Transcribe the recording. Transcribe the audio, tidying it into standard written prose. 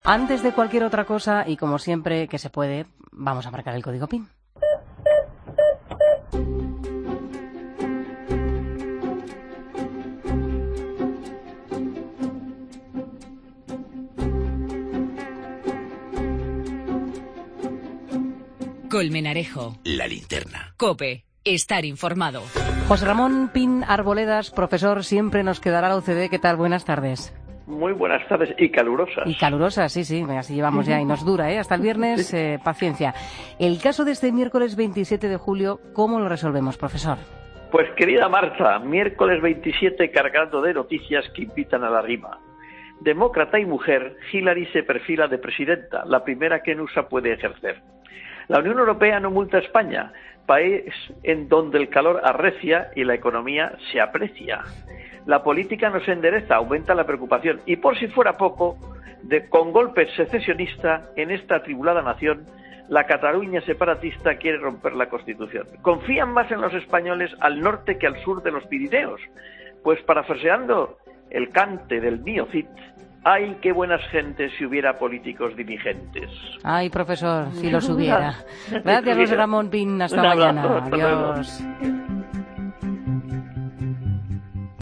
Antes de cualquier otra cosa, y como siempre que se puede, vamos a marcar el código PIN. Colmenarejo. La linterna. COPE. Estar informado. José Ramón Pin Arboledas, profesor, siempre nos quedará la UCD. ¿Qué tal? Buenas tardes. Muy buenas tardes y calurosas. Y calurosas, sí, así llevamos ya y nos dura, hasta el viernes, paciencia. El caso de este miércoles 27 de julio, ¿cómo lo resolvemos, profesor? Pues querida Marta, miércoles 27 cargado de noticias que invitan a la rima. Demócrata y mujer, Hillary se perfila de presidenta, la primera que en USA puede ejercer. La Unión Europea no multa a España, país en donde el calor arrecia y la economía se aprecia. La política no se endereza, aumenta la preocupación. Y por si fuera poco, con golpe secesionista, en esta atribulada nación, la Cataluña separatista quiere romper la Constitución. Confían más en los españoles al norte que al sur de los Pirineos. Pues parafraseando el cante del mío Cid, ¡ay, qué buenas gentes si hubiera políticos diligentes! Ay, profesor, si los hubiera. Gracias, José Ramón Pin. Hasta mañana. Adiós.